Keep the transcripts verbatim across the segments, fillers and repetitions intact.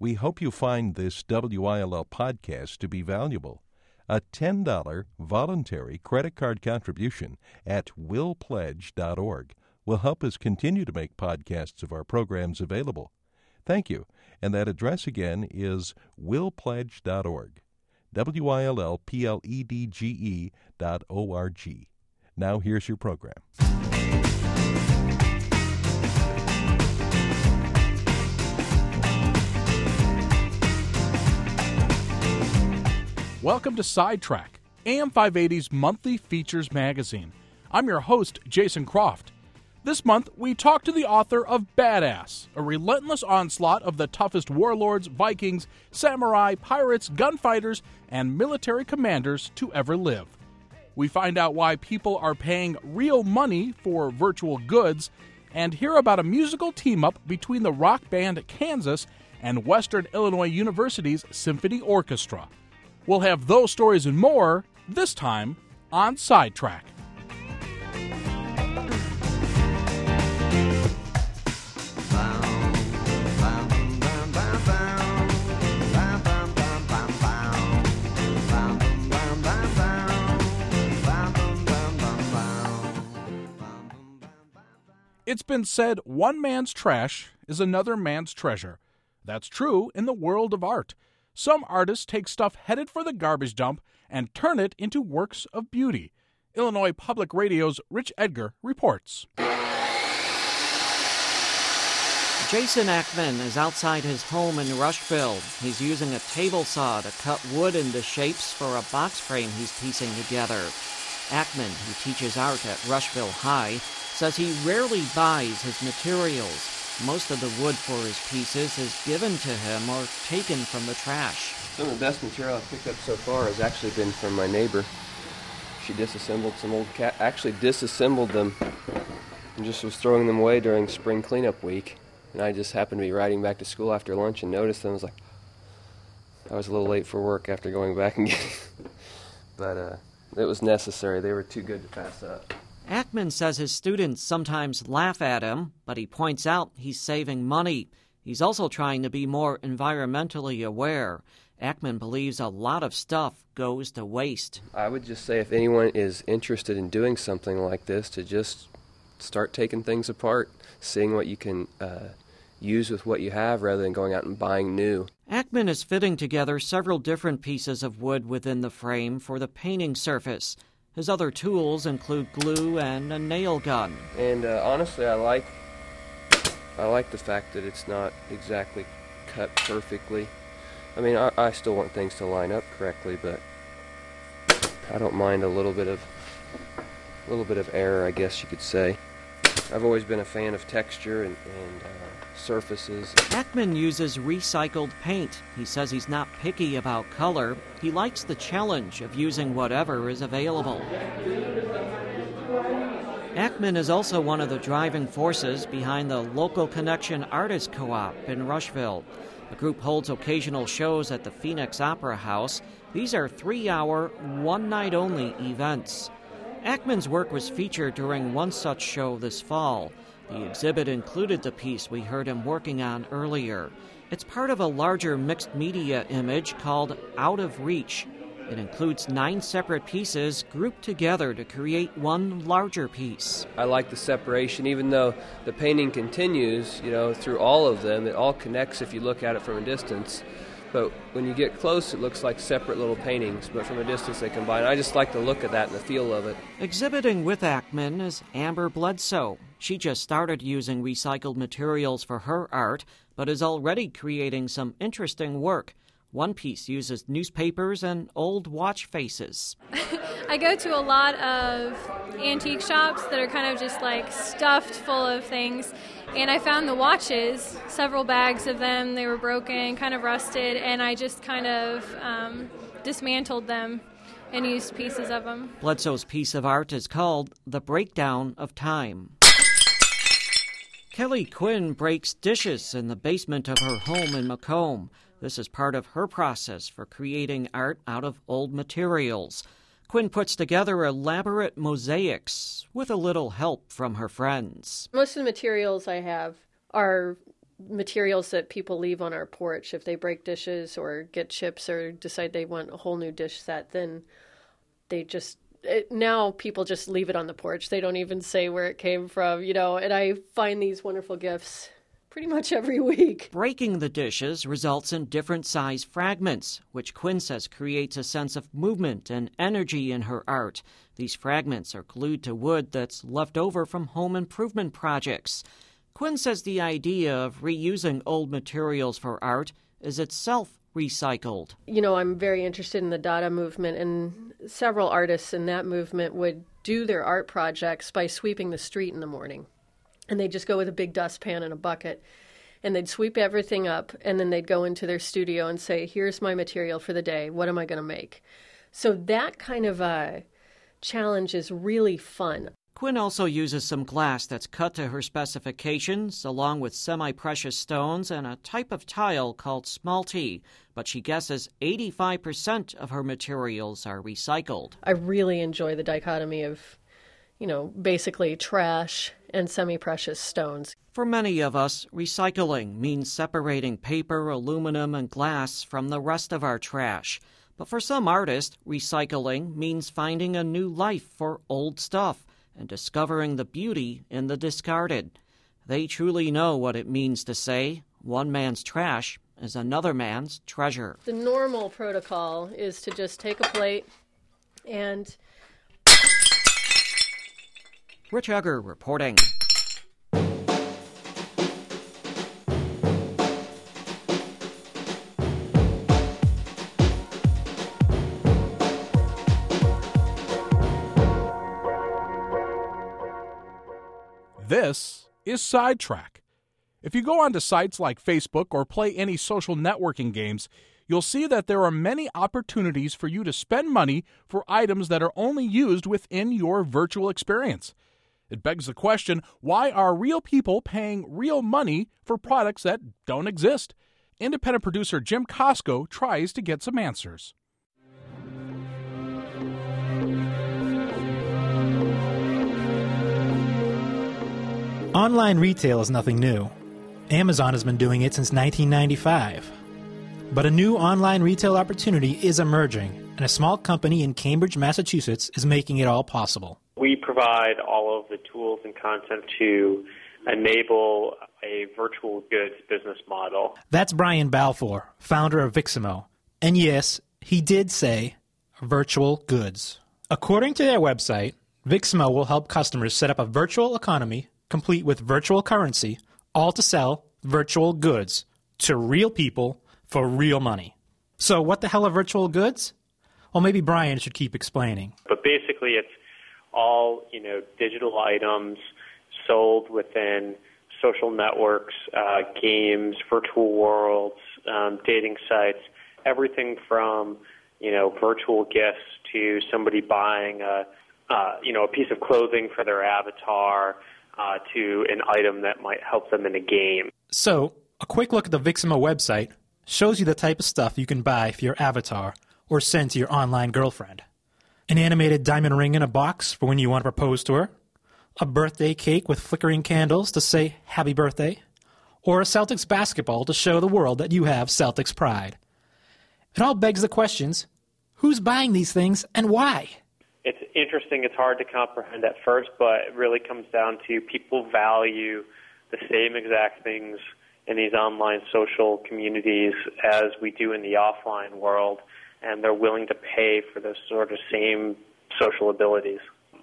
We hope you find this W I L L podcast to be valuable. A ten dollars voluntary credit card contribution at will pledge dot org will help us continue to make podcasts of our programs available. Thank you. And that address again is will pledge dot org. W I L L P L E D G E dot O R G. Now here's your program. Welcome to Sidetrack, A M five eighty's monthly features magazine. I'm your host, Jason Croft. This month, we talk to the author of Badass, a relentless onslaught of the toughest warlords, Vikings, samurai, pirates, gunfighters, and military commanders to ever live. We find out why people are paying real money for virtual goods, and hear about a musical team-up between the rock band Kansas and Western Illinois University's Symphony Orchestra. We'll have those stories and more this time on Sidetrack. It's been said one man's trash is another man's treasure. That's true in the world of art. Some artists take stuff headed for the garbage dump and turn it into works of beauty. Illinois Public Radio's Rich Edgar reports. Jason Ackman is outside his home in Rushville. He's using a table saw to cut wood into shapes for a box frame he's piecing together. Ackman, who teaches art at Rushville High, says he rarely buys his materials. Most of the wood for his pieces is given to him or taken from the trash. Some of the best material I've picked up so far has actually been from my neighbor. She disassembled some old cat, actually disassembled them and just was throwing them away during spring cleanup week. And I just happened to be riding back to school after lunch and noticed them. I was like, I was a little late for work after going back and getting but uh, it was necessary. They were too good to pass up. Ackman says his students sometimes laugh at him, but he points out he's saving money. He's also trying to be more environmentally aware. Ackman believes a lot of stuff goes to waste. I would just say if anyone is interested in doing something like this, to just start taking things apart, seeing what you can uh, use with what you have rather than going out and buying new. Ackman is fitting together several different pieces of wood within the frame for the painting surface. His other tools include glue and a nail gun. And uh, honestly, I like I like the fact that it's not exactly cut perfectly. I mean, I, I still want things to line up correctly, but I don't mind a little bit of a little bit of error, I guess you could say. I've always been a fan of texture and, and uh, surfaces. Ackman uses recycled paint. He says he's not picky about color. He likes the challenge of using whatever is available. Ackman is also one of the driving forces behind the Local Connection Artist Co-op in Rushville. The group holds occasional shows at the Phoenix Opera House. These are three-hour, one-night-only events. Ackman's work was featured during one such show this fall. The exhibit included the piece we heard him working on earlier. It's part of a larger mixed media image called Out of Reach. It includes nine separate pieces grouped together to create one larger piece. I like the separation, even though the painting continues, you know, through all of them. It all connects if you look at it from a distance. But when you get close, it looks like separate little paintings, but from a distance they combine. I just like the look of that and the feel of it. Exhibiting with Ackman is Amber Bledsoe. She just started using recycled materials for her art, but is already creating some interesting work. One piece uses newspapers and old watch faces. I go to a lot of antique shops that are kind of just like stuffed full of things. And I found the watches, several bags of them. They were broken, kind of rusted, and I just kind of um, dismantled them and used pieces of them. Bledsoe's piece of art is called The Breakdown of Time. Kelly Quinn breaks dishes in the basement of her home in Macomb. This is part of her process for creating art out of old materials. Quinn puts together elaborate mosaics with a little help from her friends. Most of the materials I have are materials that people leave on our porch. If they break dishes or get chips or decide they want a whole new dish set, then they just, it, now people just leave it on the porch. They don't even say where it came from, you know, and I find these wonderful gifts pretty much every week. Breaking the dishes results in different size fragments, which Quinn says creates a sense of movement and energy in her art. These fragments are glued to wood that's left over from home improvement projects. Quinn says the idea of reusing old materials for art is itself recycled. You know, I'm very interested in the Dada movement, and several artists in that movement would do their art projects by sweeping the street in the morning. And they'd just go with a big dustpan and a bucket, and they'd sweep everything up, and then they'd go into their studio and say, here's my material for the day. What am I going to make? So that kind of a challenge is really fun. Quinn also uses some glass that's cut to her specifications, along with semi-precious stones and a type of tile called smalty. But she guesses eighty-five percent of her materials are recycled. I really enjoy the dichotomy of, you know, basically trash and semi-precious stones. For many of us, recycling means separating paper, aluminum, and glass from the rest of our trash. But for some artists, recycling means finding a new life for old stuff and discovering the beauty in the discarded. They truly know what it means to say, one man's trash is another man's treasure. The normal protocol is to just take a plate and... Rich Egger reporting. This is Sidetrack. If you go onto sites like Facebook or play any social networking games, you'll see that there are many opportunities for you to spend money for items that are only used within your virtual experience. It begs the question, why are real people paying real money for products that don't exist? Independent producer Jim Costco tries to get some answers. Online retail is nothing new. Amazon has been doing it since nineteen ninety-five. But a new online retail opportunity is emerging, and a small company in Cambridge, Massachusetts is making it all possible. We provide all of the tools and content to enable a virtual goods business model. That's Brian Balfour, founder of Viximo. And yes, he did say virtual goods. According to their website, Viximo will help customers set up a virtual economy complete with virtual currency, all to sell virtual goods to real people for real money. So what the hell are virtual goods? Well, maybe Brian should keep explaining. But basically it's all, you know, digital items sold within social networks, uh, games, virtual worlds, um, dating sites, everything from, you know, virtual gifts to somebody buying a, uh, you know, a piece of clothing for their avatar, uh, to an item that might help them in a game. So, a quick look at the Viximo website shows you the type of stuff you can buy for your avatar or send to your online girlfriend. An animated diamond ring in a box for when you want to propose to her, a birthday cake with flickering candles to say happy birthday, or a Celtics basketball to show the world that you have Celtics pride. It all begs the questions, who's buying these things and why? It's interesting. It's hard to comprehend at first, but it really comes down to people value the same exact things in these online social communities as we do in the offline world, and they're willing to pay for those sort of same social abilities.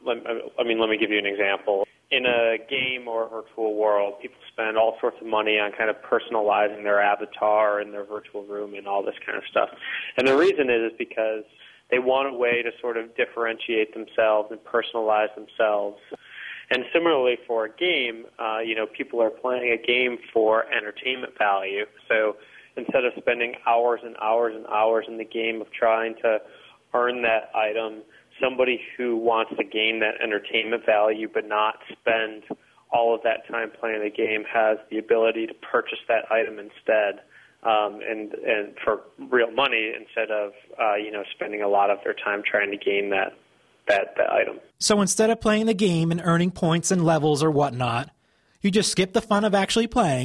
I mean, let me give you an example. In a game or a virtual world, people spend all sorts of money on kind of personalizing their avatar and their virtual room and all this kind of stuff. And the reason is, is because they want a way to sort of differentiate themselves and personalize themselves. And similarly for a game, uh, you know, people are playing a game for entertainment value. So instead of spending hours and hours and hours in the game of trying to earn that item, somebody who wants to gain that entertainment value but not spend all of that time playing the game has the ability to purchase that item instead, um, and and for real money instead of uh, you know spending a lot of their time trying to gain that that that item. So instead of playing the game and earning points and levels or whatnot, you just skip the fun of actually playing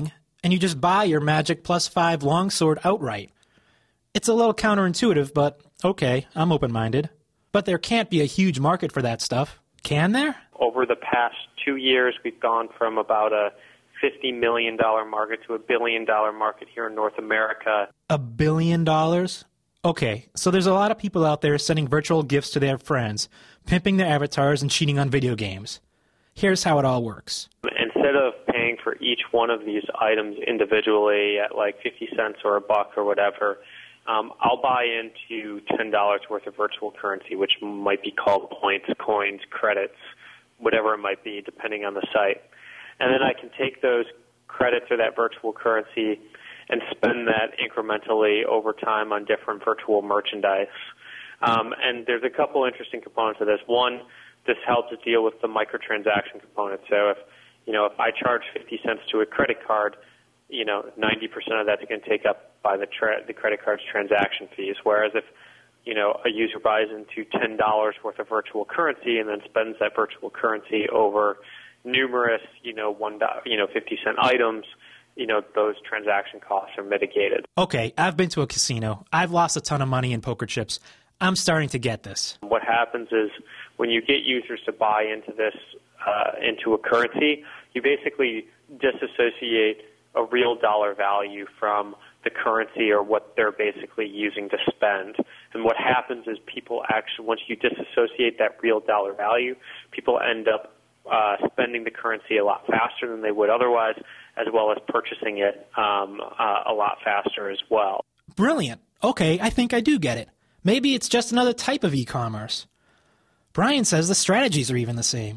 and you just buy your Magic Plus five longsword outright. It's a little counterintuitive, but okay, I'm open-minded. But there can't be a huge market for that stuff, can there? Over the past two years, we've gone from about a fifty million dollars market to a billion dollar market here in North America. A billion dollars? Okay, so there's a lot of people out there sending virtual gifts to their friends, pimping their avatars and cheating on video games. Here's how it all works. Instead of paying for each one of these items individually at like fifty cents or a buck or whatever, um, I'll buy into ten dollars worth of virtual currency, which might be called points, coins, credits, whatever it might be, depending on the site. And then I can take those credits or that virtual currency and spend that incrementally over time on different virtual merchandise. Um, and there's a couple interesting components of this. One, this helps deal with the microtransaction component. So if, you know, if I charge fifty cents to a credit card, you know, ninety percent of that's going to take up by the tra- the credit card's transaction fees. Whereas if, you know, a user buys into ten dollars worth of virtual currency and then spends that virtual currency over numerous, you know, one, you know, fifty cent items, you know, those transaction costs are mitigated. Okay, I've been to a casino. I've lost a ton of money in poker chips. I'm starting to get this. What happens is when you get users to buy into this, uh, into a currency, you basically disassociate a real dollar value from the currency or what they're basically using to spend. And what happens is people actually, once you disassociate that real dollar value, people end up Uh, spending the currency a lot faster than they would otherwise, as well as purchasing it um, uh, a lot faster as well. Brilliant. Okay, I think I do get it. Maybe it's just another type of e-commerce. Brian says the strategies are even the same.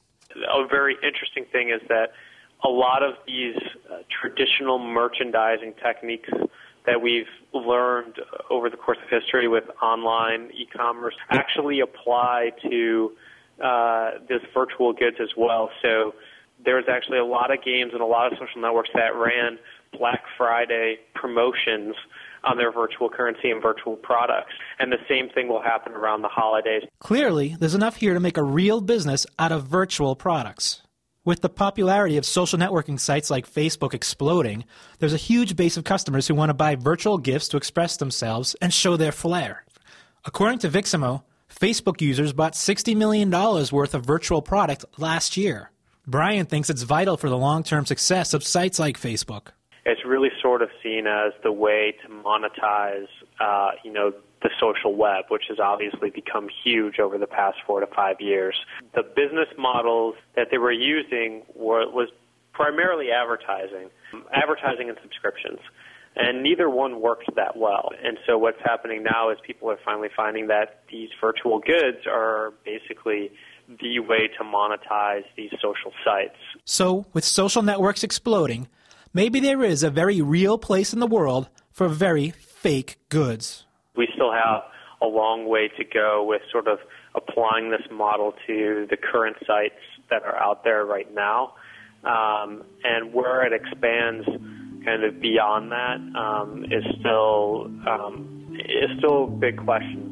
A very interesting thing is that a lot of these uh, traditional merchandising techniques that we've learned over the course of history with online e-commerce actually apply to Uh, this virtual goods as well. So there's actually a lot of games and a lot of social networks that ran Black Friday promotions on their virtual currency and virtual products. And the same thing will happen around the holidays. Clearly, there's enough here to make a real business out of virtual products. With the popularity of social networking sites like Facebook exploding, there's a huge base of customers who want to buy virtual gifts to express themselves and show their flair. According to Viximo, Facebook users bought sixty million dollars worth of virtual product last year. Brian thinks it's vital for the long-term success of sites like Facebook. It's really sort of seen as the way to monetize, uh, you know, the social web, which has obviously become huge over the past four to five years. The business models that they were using were, was primarily advertising, advertising and subscriptions. And neither one worked that well. And so what's happening now is people are finally finding that these virtual goods are basically the way to monetize these social sites. So, with social networks exploding, maybe there is a very real place in the world for very fake goods. We still have a long way to go with sort of applying this model to the current sites that are out there right now. Um, and where it expands kind of beyond that um, is still um, is still a big question.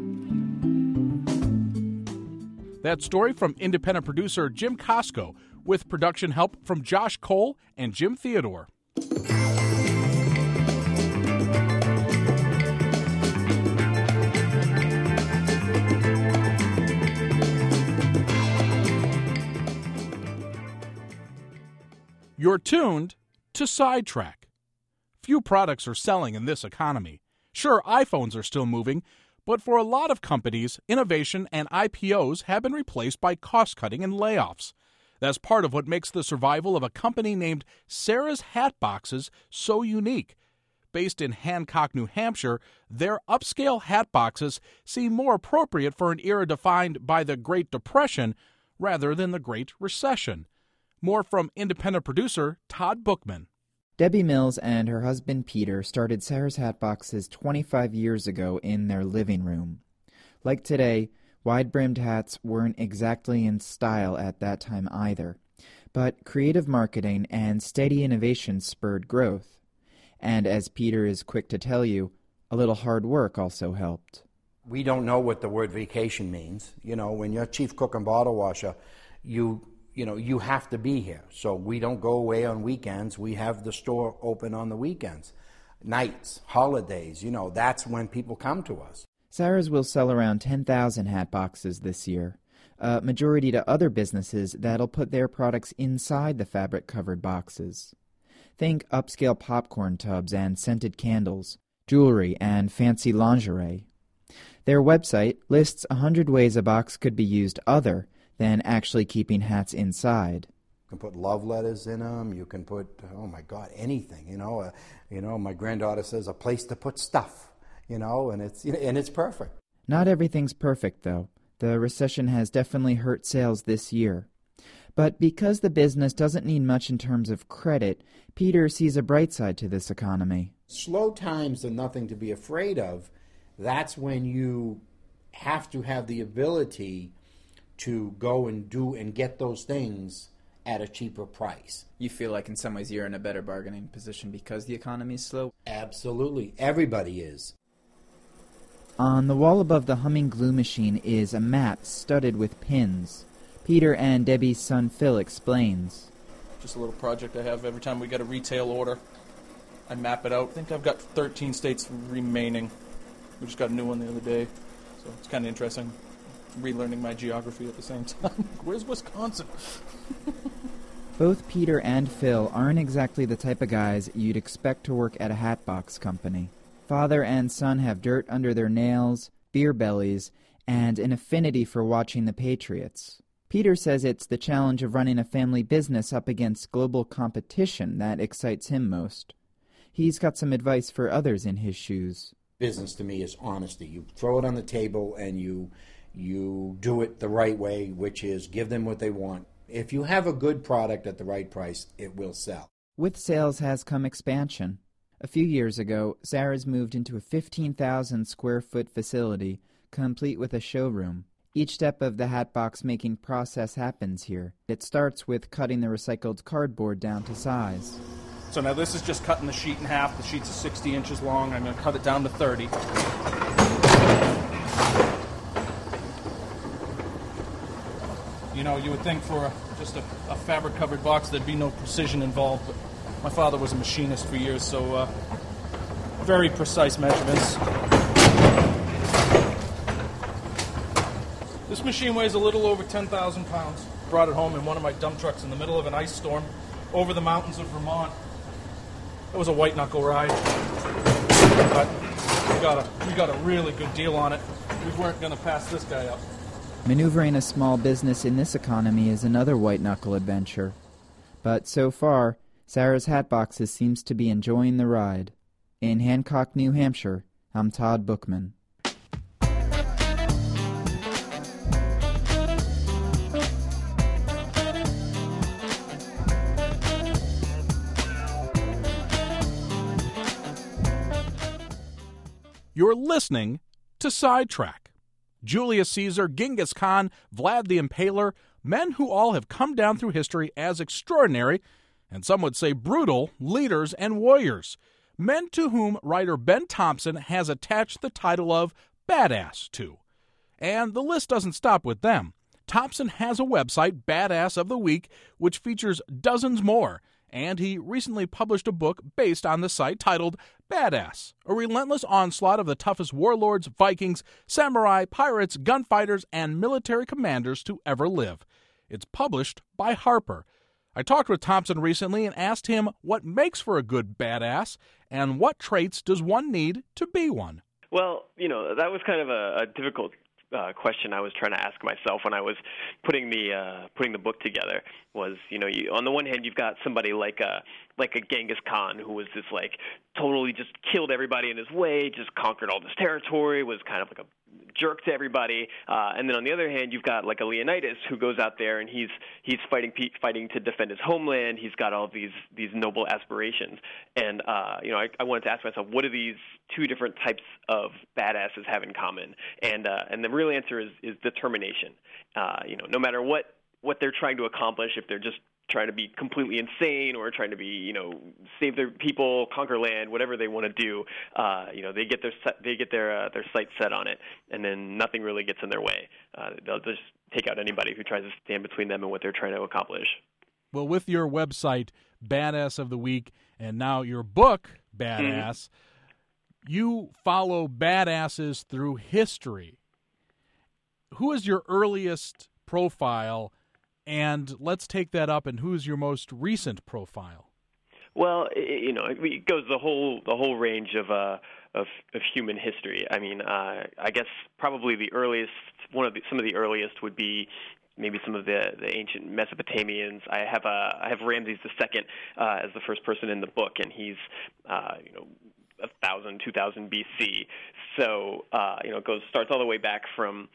That story from independent producer Jim Costco, with production help from Josh Cole and Jim Theodore. You're tuned to Sidetrack. Few products are selling in this economy. Sure, iPhones are still moving, but for a lot of companies, innovation and I P Os have been replaced by cost-cutting and layoffs. That's part of what makes the survival of a company named Sarah's Hat Boxes so unique. Based in Hancock, New Hampshire, their upscale hat boxes seem more appropriate for an era defined by the Great Depression rather than the Great Recession. More from independent producer Todd Bookman. Debbie Mills and her husband Peter started Sarah's Hat Boxes twenty-five years ago in their living room. Like today, wide-brimmed hats weren't exactly in style at that time either, but creative marketing and steady innovation spurred growth. And as Peter is quick to tell you, a little hard work also helped. We don't know what the word vacation means. You know, when you're chief cook and bottle washer, you you know, you have to be here. So we don't go away on weekends. We have the store open on the weekends. Nights, holidays, you know, that's when people come to us. Sarah's will sell around ten thousand hat boxes this year, a majority to other businesses that'll put their products inside the fabric-covered boxes. Think upscale popcorn tubs and scented candles, jewelry, and fancy lingerie. Their website lists a hundred ways a box could be used other than actually keeping hats inside. You can put love letters in them. You can put, oh my God, anything. You know, uh, you know. My granddaughter says a place to put stuff. You know, and it's you know, and it's perfect. Not everything's perfect, though. The recession has definitely hurt sales this year. But because the business doesn't need much in terms of credit, Peter sees a bright side to this economy. Slow times are nothing to be afraid of. That's when you have to have the ability to go and do and get those things at a cheaper price. You feel like in some ways you're in a better bargaining position because the economy is slow? Absolutely. Everybody is. On the wall above the humming glue machine is a map studded with pins. Peter and Debbie's son Phil explains. Just a little project I have every time we get a retail order. I map it out. I think I've got thirteen states remaining. We just got a new one the other day, so it's kind of interesting. Relearning my geography at the same time. Where's Wisconsin? Both Peter and Phil aren't exactly the type of guys you'd expect to work at a hatbox company. Father and son have dirt under their nails, beer bellies, and an affinity for watching the Patriots. Peter says it's the challenge of running a family business up against global competition that excites him most. He's got some advice for others in his shoes. Business to me is honesty. You throw it on the table and you you do it the right way, which is give them what they want. If you have a good product at the right price, it will sell. With sales has come expansion. A few years ago, Sarah's moved into a fifteen thousand square foot facility, complete with a showroom. Each step of the hatbox making process happens here. It starts with cutting the recycled cardboard down to size. So now this is just cutting the sheet in half. The sheet's sixty inches long. I'm going to cut it down to thirty. You know, you would think for a, just a, a fabric-covered box there'd be no precision involved, but my father was a machinist for years, so uh, very precise measurements. This machine weighs a little over ten thousand pounds. Brought it home in one of my dump trucks in the middle of an ice storm over the mountains of Vermont. It was a white-knuckle ride, but we got a, we got a really good deal on it. We weren't going to pass this guy up. Maneuvering a small business in this economy is another white-knuckle adventure. But so far, Sarah's Hatboxes seems to be enjoying the ride. In Hancock, New Hampshire, I'm Todd Bookman. You're listening to Sidetrack. Julius Caesar, Genghis Khan, Vlad the Impaler, men who all have come down through history as extraordinary, and some would say brutal, leaders and warriors. Men to whom writer Ben Thompson has attached the title of Badass to. And the list doesn't stop with them. Thompson has a website, Badass of the Week, which features dozens more, and he recently published a book based on the site titled Badass, a relentless onslaught of the toughest warlords, Vikings, samurai, pirates, gunfighters, and military commanders to ever live. It's published by Harper. I talked with Thompson recently and asked him what makes for a good badass and what traits does one need to be one. Well, you know, that was kind of a, a difficult uh, question I was trying to ask myself when I was putting the uh, putting the book together. Was, you know, you, on the one hand, you've got somebody like a like a Genghis Khan who was this like totally just killed everybody in his way, just conquered all this territory, was kind of like a jerk to everybody. Uh, and then on the other hand, you've got like a Leonidas who goes out there and he's he's fighting fighting to defend his homeland. He's got all these these noble aspirations. And uh, you know, I, I wanted to ask myself, what do these two different types of badasses have in common? And uh, and the real answer is is determination. Uh, you know, no matter what what they're trying to accomplish, if they're just trying to be completely insane or trying to be, you know, save their people, conquer land, whatever they want to do. Uh, you know, they get their set, they get their uh, their sights set on it, and then nothing really gets in their way. Uh, they'll just take out anybody who tries to stand between them and what they're trying to accomplish. Well, with your website, Badass of the Week, and now your book, Badass, mm-hmm. you follow badasses through history. Who is your earliest profile? And let's take that up. And who's your most recent profile? Well, it, you know, it goes the whole the whole range of uh, of, of human history. I mean, uh, I guess probably the earliest, one of the, some of the earliest would be maybe some of the, the ancient Mesopotamians. I have a I have Ramses the Second uh, as the first person in the book, and he's uh, you know a thousand, two thousand B C. So uh, you know, it goes starts all the way back from,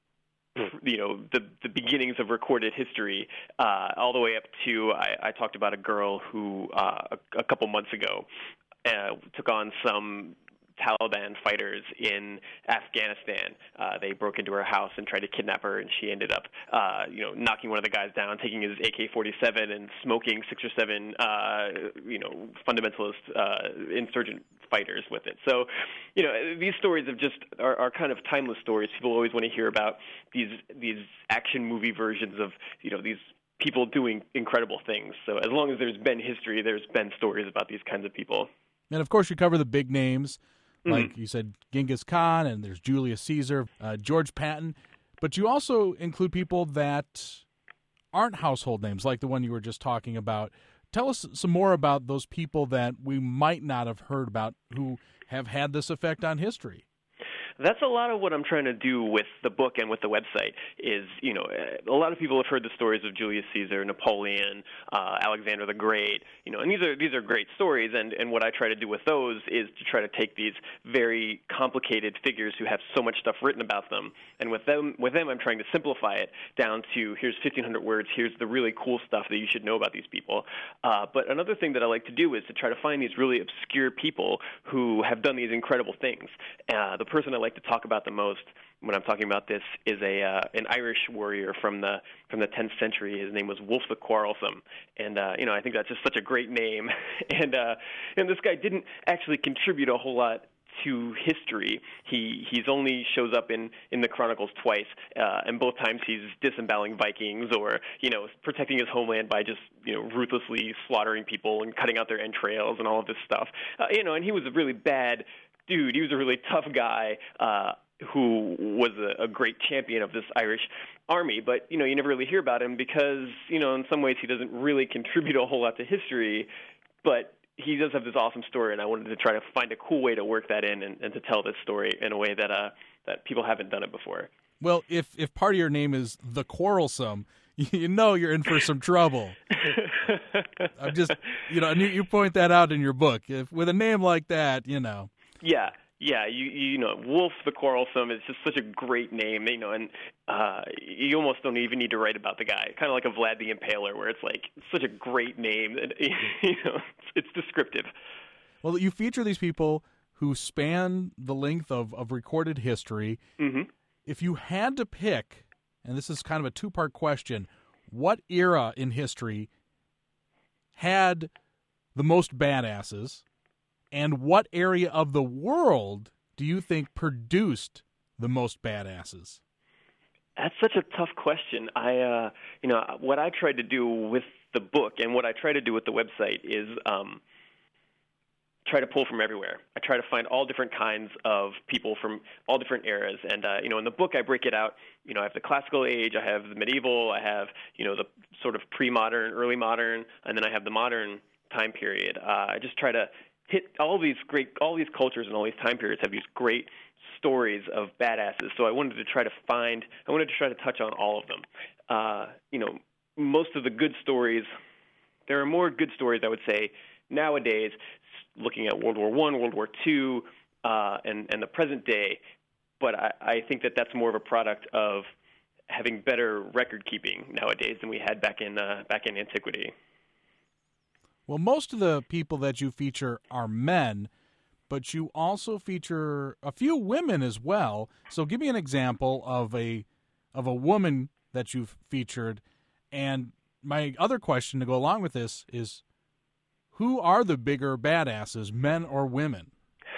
you know, the the beginnings of recorded history, uh, all the way up to, I, I talked about a girl who uh, a, a couple months ago uh, took on some Taliban fighters in Afghanistan. Uh, they broke into her house and tried to kidnap her, and she ended up, uh, you know, knocking one of the guys down, taking his A K forty-seven and smoking six or seven, uh, you know, fundamentalist uh, insurgent fighters with it. So, you know, these stories of just are, are kind of timeless stories. People always want to hear about these these action movie versions of, you know, these people doing incredible things. So as long as there's been history, there's been stories about these kinds of people. And of course, you cover the big names. Like Mm-hmm. you said, Genghis Khan, and there's Julius Caesar, uh, George Patton. But you also include people that aren't household names, like the one you were just talking about. Tell us some more about those people that we might not have heard about who have had this effect on history. That's a lot of what I'm trying to do with the book and with the website is, you know, a lot of people have heard the stories of Julius Caesar, Napoleon, uh, Alexander the Great, you know, and these are these are great stories, and, and what I try to do with those is to try to take these very complicated figures who have so much stuff written about them, and with them, with them I'm trying to simplify it down to here's fifteen hundred words, here's the really cool stuff that you should know about these people. Uh, but another thing that I like to do is to try to find these really obscure people who have done these incredible things. Uh, the person I like to talk about the most when I'm talking about this is a uh, an Irish warrior from the from the tenth century. His name was Wolf the Quarrelsome, and uh, you know I think that's just such a great name. and uh, and this guy didn't actually contribute a whole lot to history. He he's only shows up in, in the Chronicles twice, uh, and both times he's disemboweling Vikings or you know protecting his homeland by just you know ruthlessly slaughtering people and cutting out their entrails and all of this stuff. Uh, you know, and he was a really bad dude. He was a really tough guy uh, who was a, a great champion of this Irish army. But, you know, you never really hear about him because, you know, in some ways he doesn't really contribute a whole lot to history. But he does have this awesome story, and I wanted to try to find a cool way to work that in and, and to tell this story in a way that uh, that people haven't done it before. Well, if, if part of your name is The Quarrelsome, you know you're in for some trouble. I'm just, you know, and you, you point that out in your book. If, with a name like that, you know. Yeah, yeah, you you know, Wolf the Quarrelsome is just such a great name, you know, and uh, you almost don't even need to write about the guy. Kind of like a Vlad the Impaler, where it's like it's such a great name that you know it's descriptive. Well, you feature these people who span the length of, of recorded history. Mm-hmm. If you had to pick, and this is kind of a two-part question, what era in history had the most badasses? And what area of the world do you think produced the most badasses? That's such a tough question. I, uh, you know, what I tried to do with the book and what I try to do with the website is um, try to pull from everywhere. I try to find all different kinds of people from all different eras. And, uh, you know, in the book I break it out. You know, I have the classical age, I have the medieval, I have, you know, the sort of pre-modern, early modern, and then I have the modern time period. Uh, I just try to hit all these great, all these cultures and all these time periods have these great stories of badasses. So I wanted to try to find, I wanted to try to touch on all of them. Uh, you know, most of the good stories, there are more good stories, I would say, nowadays, looking at World War One, World War Two, uh, and, and the present day. But I, I think that that's more of a product of having better record keeping nowadays than we had back in uh, back in antiquity. Well, most of the people that you feature are men, but you also feature a few women as well. So give me an example of a of a woman that you've featured, and my other question to go along with this is, who are the bigger badasses, men or women?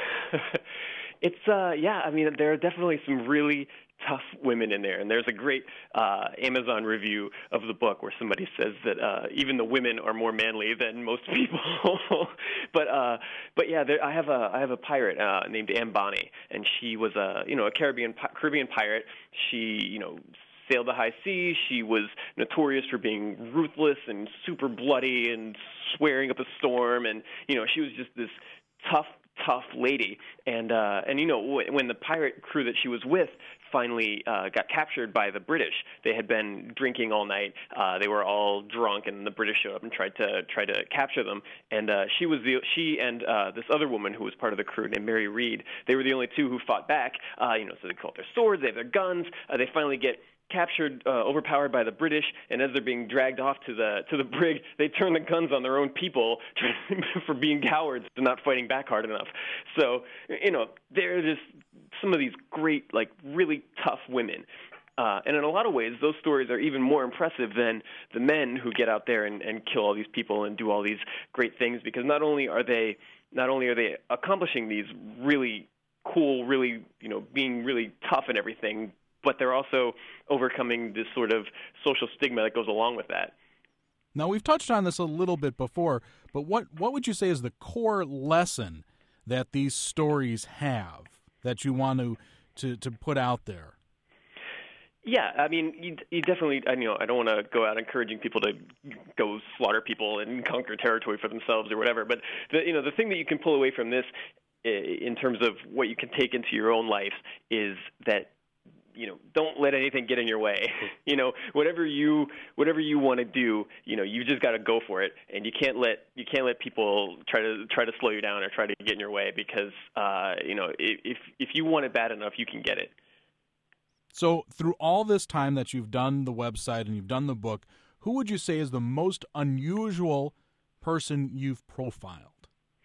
It's, uh, yeah, I mean, there are definitely some really tough women in there. And there's a great uh, Amazon review of the book where somebody says that uh, even the women are more manly than most people. but uh, but yeah, there, I have a I have a pirate uh, named Anne Bonny, and she was a you know a Caribbean Caribbean pirate. She you know. sailed the high seas. She was notorious for being ruthless and super bloody and swearing up a storm. And, you know, she was just this tough, tough lady. And, uh, and you know, w- when the pirate crew that she was with finally uh, got captured by the British, they had been drinking all night. Uh, they were all drunk, and the British showed up and tried to try to capture them. And uh, she was the she and uh, this other woman who was part of the crew named Mary Read. They were the only two who fought back. Uh, you know, so they called their swords, they have their guns. Uh, they finally get captured, uh, overpowered by the British, and as they're being dragged off to the to the brig, they turn the guns on their own people for being cowards and not fighting back hard enough. So, you know, they're just some of these great, like, really tough women. Uh, and in a lot of ways, those stories are even more impressive than the men who get out there and, and kill all these people and do all these great things, because not only are they not only are they accomplishing these really cool, really, you know, being really tough and everything, but they're also overcoming this sort of social stigma that goes along with that. Now, we've touched on this a little bit before, but what, what would you say is the core lesson that these stories have that you want to, to, to put out there? Yeah, I mean, you, you definitely, I, you know, I don't want to go out encouraging people to go slaughter people and conquer territory for themselves or whatever, but, the, you know, the thing that you can pull away from this in terms of what you can take into your own life is that, you know, don't let anything get in your way. You know, whatever you whatever you want to do, you know, you just got to go for it, and you can't let you can't let people try to try to slow you down or try to get in your way, because uh, you know, if if you want it bad enough, you can get it. So, through all this time that you've done the website and you've done the book, who would you say is the most unusual person you've profiled?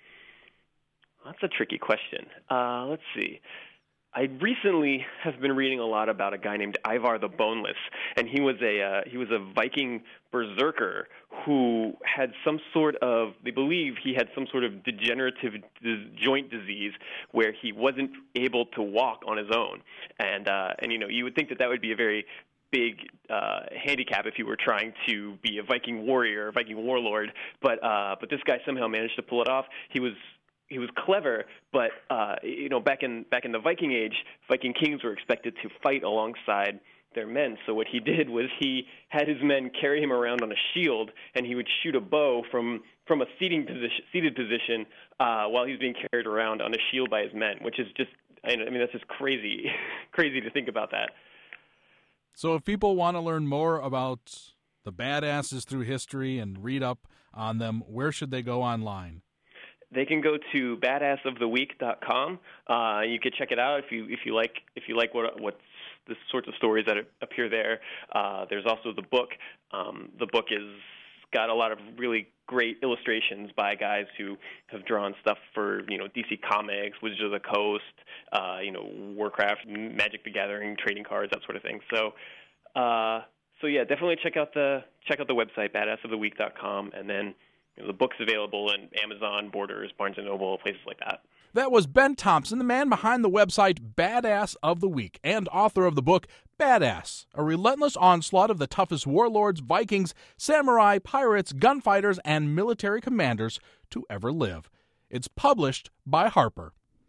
That's a tricky question. Uh, let's see. I recently have been reading a lot about a guy named Ivar the Boneless, and he was a uh, he was a Viking berserker who had some sort of, they believe he had some sort of degenerative dis- joint disease where he wasn't able to walk on his own, and uh, and you know, you would think that that would be a very big uh, handicap if you were trying to be a Viking warrior, a Viking warlord, but uh, but this guy somehow managed to pull it off. He was He was clever, but uh, you know, back in back in the Viking age, Viking kings were expected to fight alongside their men. So what he did was he had his men carry him around on a shield, and he would shoot a bow from from a seating position, seated position, uh, while he was being carried around on a shield by his men, which is just, I mean, that's just crazy, crazy to think about that. So if people want to learn more about the badasses through history and read up on them, where should they go online? They can go to badass of the week dot com. Uh, you can check it out if you if you like if you like what what's the sorts of stories that appear there. Uh, there's also the book. Um, the book is got a lot of really great illustrations by guys who have drawn stuff for, you know, D C Comics, Wizards of the Coast, uh, you know, Warcraft, Magic the Gathering, trading cards, that sort of thing. So, uh, so yeah, definitely check out the check out the website badass of the week dot com, and then, you know, the book's available in Amazon, Borders, Barnes and Noble, places like that. That was Ben Thompson, the man behind the website Badass of the Week and author of the book Badass, a relentless onslaught of the toughest warlords, Vikings, samurai, pirates, gunfighters, and military commanders to ever live. It's published by Harper.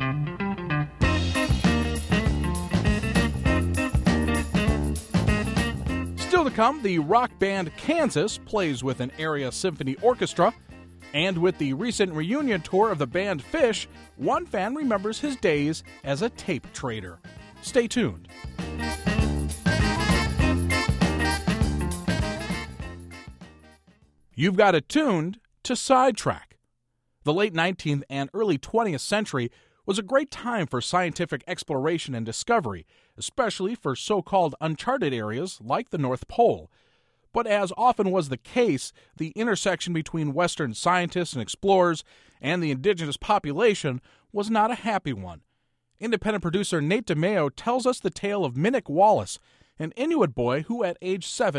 Still to come, the rock band Kansas plays with an area symphony orchestra. And with the recent reunion tour of the band Phish, one fan remembers his days as a tape trader. Stay tuned. You've got it tuned to Sidetrack. The late nineteenth and early twentieth century was a great time for scientific exploration and discovery, especially for so-called uncharted areas like the North Pole. But as often was the case, the intersection between Western scientists and explorers and the indigenous population was not a happy one. Independent producer Nate DeMeo tells us the tale of Minnick Wallace, an Inuit boy who at age seven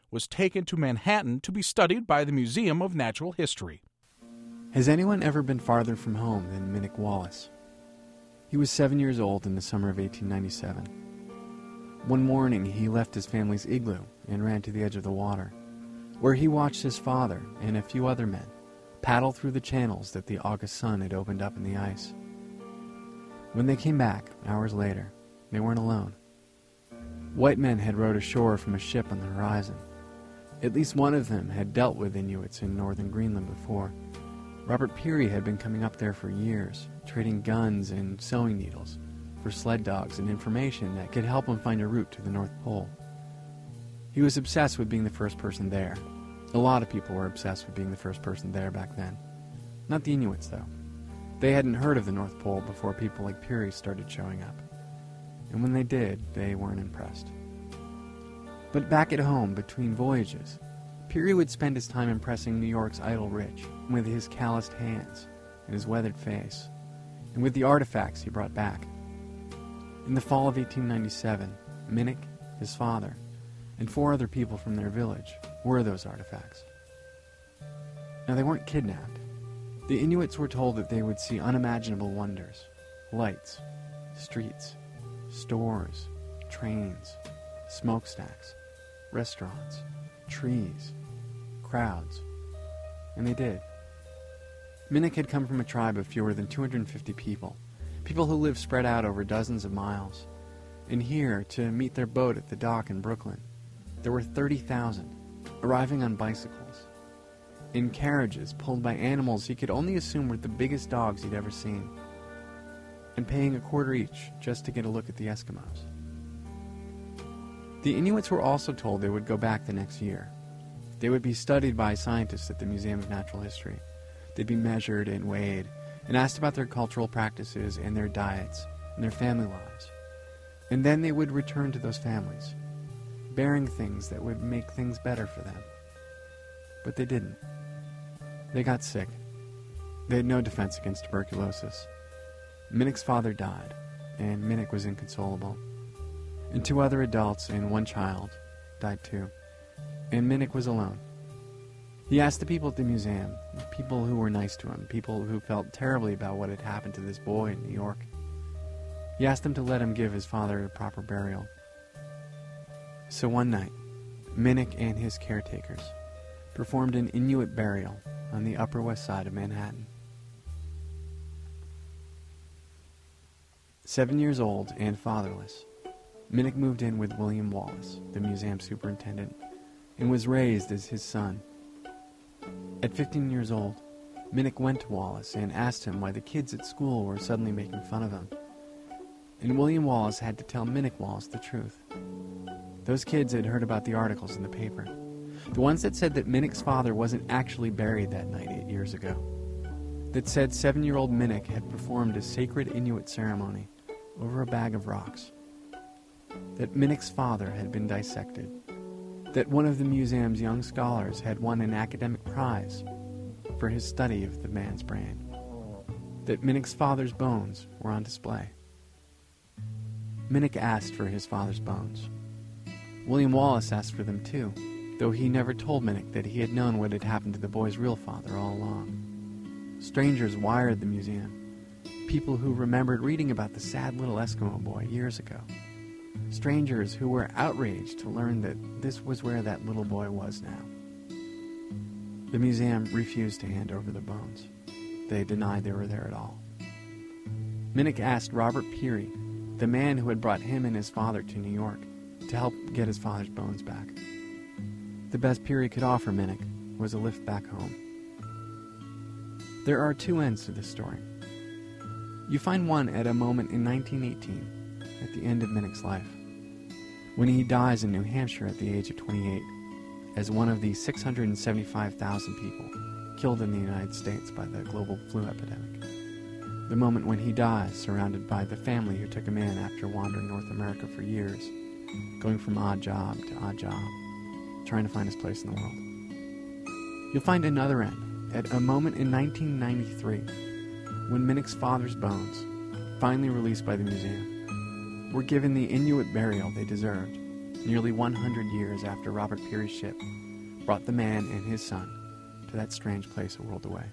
was taken to Manhattan to be studied by the Museum of Natural History. Has anyone ever been farther from home than Minnick Wallace? He was seven years old in the summer of eighteen ninety-seven. One morning, he left his family's igloo and ran to the edge of the water, where he watched his father and a few other men paddle through the channels that the August sun had opened up in the ice. When they came back, hours later, they weren't alone. White men had rowed ashore from a ship on the horizon. At least one of them had dealt with Inuits in northern Greenland before. Robert Peary had been coming up there for years, trading guns and sewing needles for sled dogs and information that could help him find a route to the North Pole. He was obsessed with being the first person there. A lot of people were obsessed with being the first person there back then. Not the Inuits, though. They hadn't heard of the North Pole before people like Peary started showing up. And when they did, they weren't impressed. But back at home, between voyages, Peary would spend his time impressing New York's idle rich with his calloused hands and his weathered face, and with the artifacts he brought back. In the fall of eighteen ninety-seven, Minnick, his father, and four other people from their village were those artifacts. Now, they weren't kidnapped. The Inuits were told that they would see unimaginable wonders: lights, streets, stores, trains, smokestacks, restaurants, trees, crowds. And they did. Minnick had come from a tribe of fewer than two hundred fifty people, people who lived spread out over dozens of miles. And here, to meet their boat at the dock in Brooklyn, there were thirty thousand, arriving on bicycles, in carriages pulled by animals he could only assume were the biggest dogs he'd ever seen, and paying a quarter each just to get a look at the Eskimos. The Inuits were also told they would go back the next year. They would be studied by scientists at the Museum of Natural History. They'd be measured and weighed, and asked about their cultural practices and their diets and their family lives. And then they would return to those families, bearing things that would make things better for them. But they didn't. They got sick. They had no defense against tuberculosis. Minnick's father died, and Minnick was inconsolable. And two other adults and one child died too. And Minnick was alone. He asked the people at the museum, people who were nice to him, people who felt terribly about what had happened to this boy in New York. He asked them to let him give his father a proper burial. So one night, Minnick and his caretakers performed an Inuit burial on the Upper West Side of Manhattan. Seven years old and fatherless, Minnick moved in with William Wallace, the museum superintendent, and was raised as his son. At fifteen years old, Minnick went to Wallace and asked him why the kids at school were suddenly making fun of him. And William Wallace had to tell Minnick Wallace the truth. Those kids had heard about the articles in the paper, the ones that said that Minnick's father wasn't actually buried that night eight years ago, that said seven-year-old Minnick had performed a sacred Inuit ceremony over a bag of rocks, that Minnick's father had been dissected, that one of the museum's young scholars had won an academic prize for his study of the man's brain, that Minnick's father's bones were on display. Minnick asked for his father's bones. William Wallace asked for them too, though he never told Minnick that he had known what had happened to the boy's real father all along. Strangers wired the museum, people who remembered reading about the sad little Eskimo boy years ago. Strangers who were outraged to learn that this was where that little boy was now. The museum refused to hand over the bones. They denied they were there at all. Minnick asked Robert Peary, the man who had brought him and his father to New York, to help get his father's bones back. The best Peary could offer Minnick was a lift back home. There are two ends to this story. You find one at a moment in nineteen eighteen, at the end of Minnick's life, when he dies in New Hampshire at the age of twenty-eight, as one of the six hundred seventy-five thousand people killed in the United States by the global flu epidemic. The moment when he dies, surrounded by the family who took him in after wandering North America for years, going from odd job to odd job, trying to find his place in the world. You'll find another end at a moment in nineteen ninety-three, when Minnick's father's bones, finally released by the museum, were given the Inuit burial they deserved, nearly one hundred years after Robert Peary's ship brought the man and his son to that strange place a world away.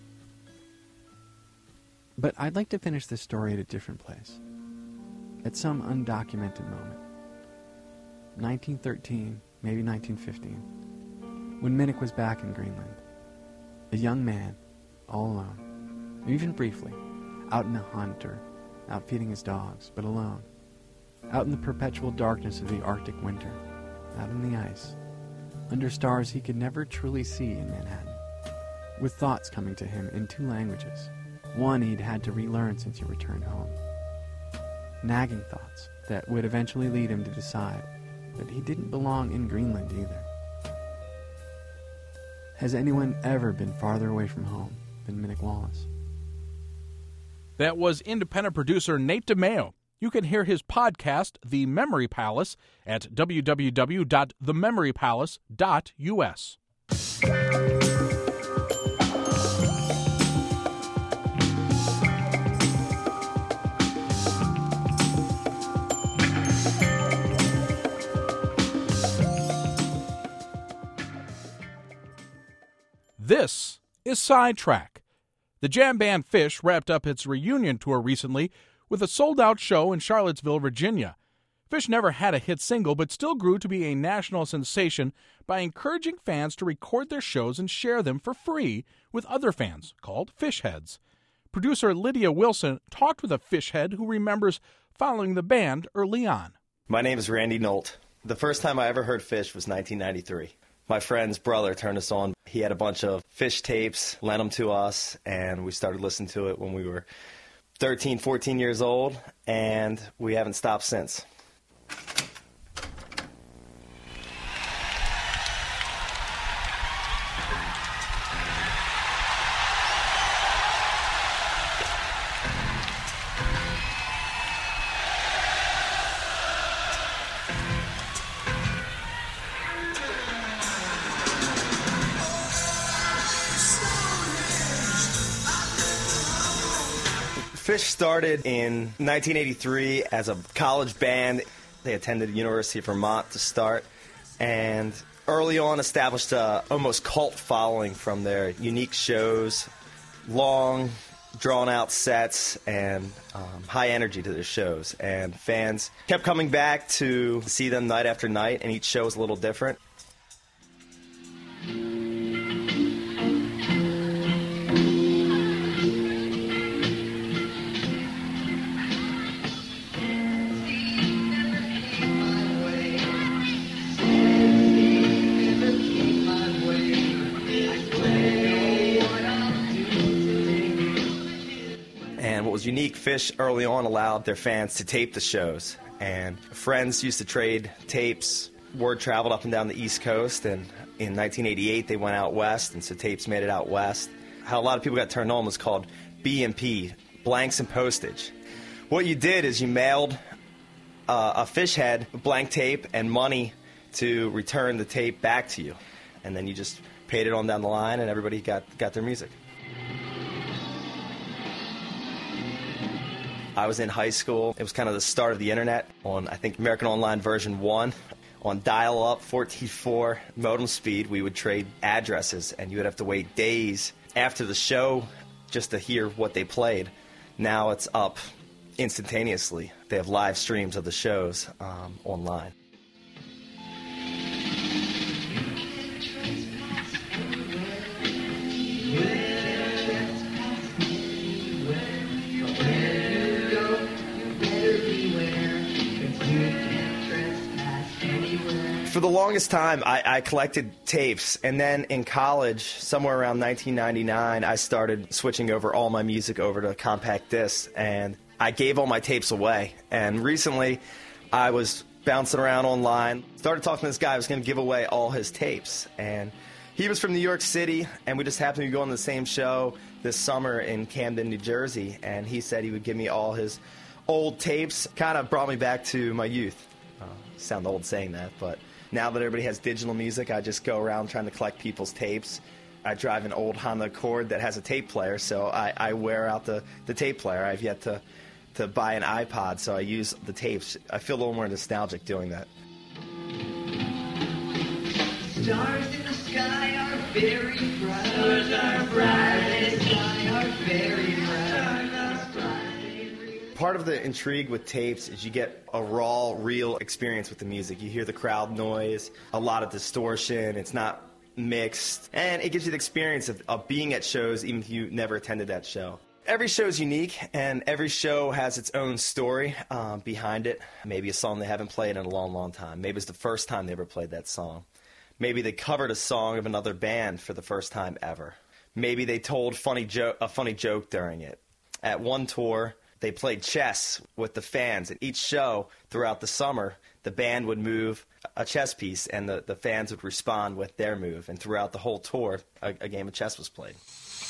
But I'd like to finish this story at a different place, at some undocumented moment. nineteen thirteen, maybe nineteen fifteen, when Minnick was back in Greenland. A young man, all alone, or even briefly, out in a hunt or out feeding his dogs, but alone. Out in the perpetual darkness of the Arctic winter, out in the ice, under stars he could never truly see in Manhattan, with thoughts coming to him in two languages, one he'd had to relearn since he returned home. Nagging thoughts that would eventually lead him to decide that he didn't belong in Greenland either. Has anyone ever been farther away from home than Minnick Wallace? That was independent producer Nate DeMeo. You can hear his podcast, The Memory Palace, at w w w dot the memory palace dot u s. This is Sidetrack. The jam band Phish wrapped up its reunion tour recently with a sold-out show in Charlottesville, Virginia. Phish never had a hit single, but still grew to be a national sensation by encouraging fans to record their shows and share them for free with other fans, called Phish Heads. Producer Lydia Wilson talked with a Phish head who remembers following the band early on. My name is Randy Nolt. The first time I ever heard Phish was nineteen ninety-three. My friend's brother turned us on. He had a bunch of Phish tapes, lent them to us, and we started listening to it when we were thirteen, fourteen years old, and we haven't stopped since. Phish started in nineteen eighty-three as a college band. They attended the University of Vermont to start, and early on established a almost cult following from their unique shows, long, drawn-out sets, and um, high energy to their shows. And fans kept coming back to see them night after night, and each show was a little different. Unique, Phish early on allowed their fans to tape the shows, and friends used to trade tapes. Word traveled up and down the East Coast, and in nineteen eighty-eight they went out west, and so tapes made it out west. How a lot of people got turned on was called B and P, blanks and postage. What you did is you mailed uh, a Phish head blank tape and money to return the tape back to you, and then you just paid it on down the line, and everybody got, got their music. I was in high school. It was kind of the start of the internet on, I think, American Online version one. On dial-up, fourteen four modem speed, we would trade addresses, and you would have to wait days after the show just to hear what they played. Now it's up instantaneously. They have live streams of the shows um, online. For the longest time, I, I collected tapes, and then in college, somewhere around nineteen ninety-nine, I started switching over all my music over to compact discs, and I gave all my tapes away. And recently, I was bouncing around online, started talking to this guy who was going to give away all his tapes, and he was from New York City, and we just happened to be going to the same show this summer in Camden, New Jersey, and he said he would give me all his old tapes. Kind of brought me back to my youth. Uh, sound old saying that, but now that everybody has digital music, I just go around trying to collect people's tapes. I drive an old Honda Accord that has a tape player, so I, I wear out the, the tape player. I've yet to, to buy an iPod, so I use the tapes. I feel a little more nostalgic doing that. Stars in the sky are very bright. Stars are bright. The sky are very bright. Part of the intrigue with tapes is you get a raw, real experience with the music. You hear the crowd noise, a lot of distortion. It's not mixed, and it gives you the experience of, of being at shows even if you never attended that show. Every show is unique, and every show has its own story um, behind it. Maybe a song they haven't played in a long, long time. Maybe it's the first time they ever played that song. Maybe they covered a song of another band for the first time ever. Maybe they told funny jo- a funny joke during it. At one tour, they played chess with the fans. At each show throughout the summer, the band would move a chess piece, and the, the fans would respond with their move. And throughout the whole tour, a, a game of chess was played.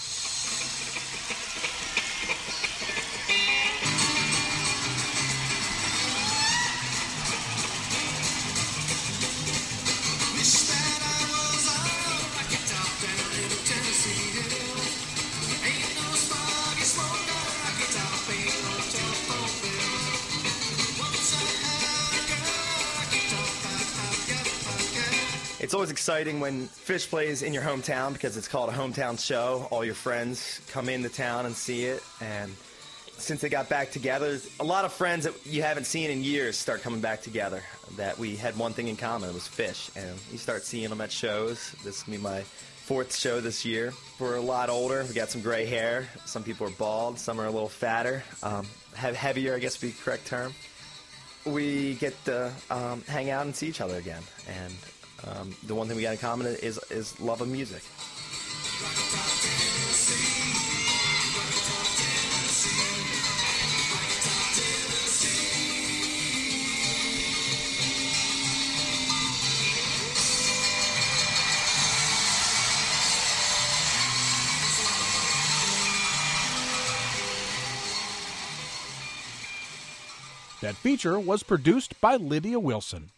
It's always exciting when Phish plays in your hometown because it's called a hometown show. All your friends come into town and see it. And since they got back together, a lot of friends that you haven't seen in years start coming back together. That we had one thing in common, it was Phish. And you start seeing them at shows. This will be my fourth show this year. We're a lot older. We got some gray hair. Some people are bald. Some are a little fatter. Um, have heavier, I guess would be the correct term. We get to um, hang out and see each other again. And Um, the one thing we got in common is is love of music. That feature was produced by Lydia Wilson.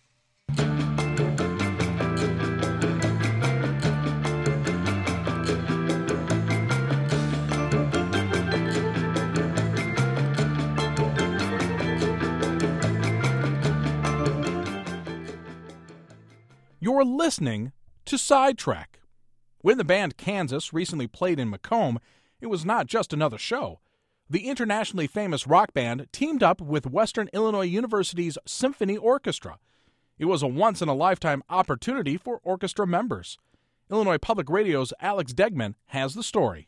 You're listening to Sidetrack. When the band Kansas recently played in Macomb, it was not just another show. The internationally famous rock band teamed up with Western Illinois University's Symphony Orchestra. It was a once-in-a-lifetime opportunity for orchestra members. Illinois Public Radio's Alex Degman has the story.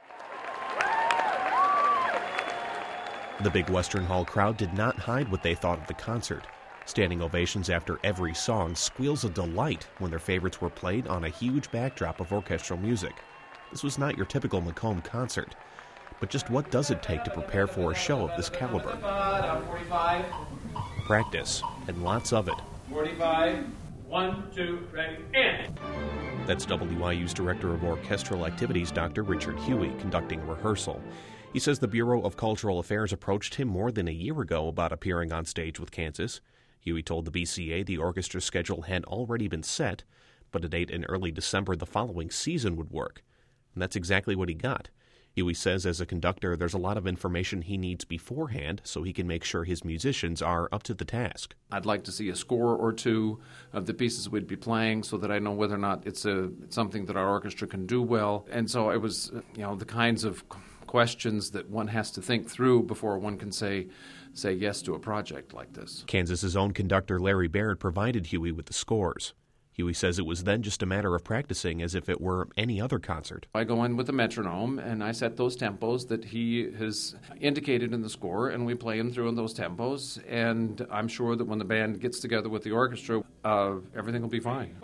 The big Western Hall crowd did not hide what they thought of the concert. Standing ovations after every song, squeals of delight when their favorites were played on a huge backdrop of orchestral music. This was not your typical Macomb concert. But just what does it take to prepare for a show of this caliber? forty-five. Practice, and lots of it. forty-five. One, two, ready, and... That's W I U's Director of Orchestral Activities, Doctor Richard Huey, conducting rehearsal. He says the Bureau of Cultural Affairs approached him more than a year ago about appearing on stage with Kansas. Huey told the B C A the orchestra's schedule had already been set, but a date in early December the following season would work. And that's exactly what he got. Huey says as a conductor, there's a lot of information he needs beforehand so he can make sure his musicians are up to the task. I'd like to see a score or two of the pieces we'd be playing so that I know whether or not it's a it's something that our orchestra can do well. And so it was, you know, the kinds of questions that one has to think through before one can say say yes to a project like this. Kansas's own conductor Larry Baird provided Huey with the scores. Huey says it was then just a matter of practicing as if it were any other concert. I go in with a metronome, and I set those tempos that he has indicated in the score, and we play him through in those tempos, and I'm sure that when the band gets together with the orchestra, uh, everything will be fine.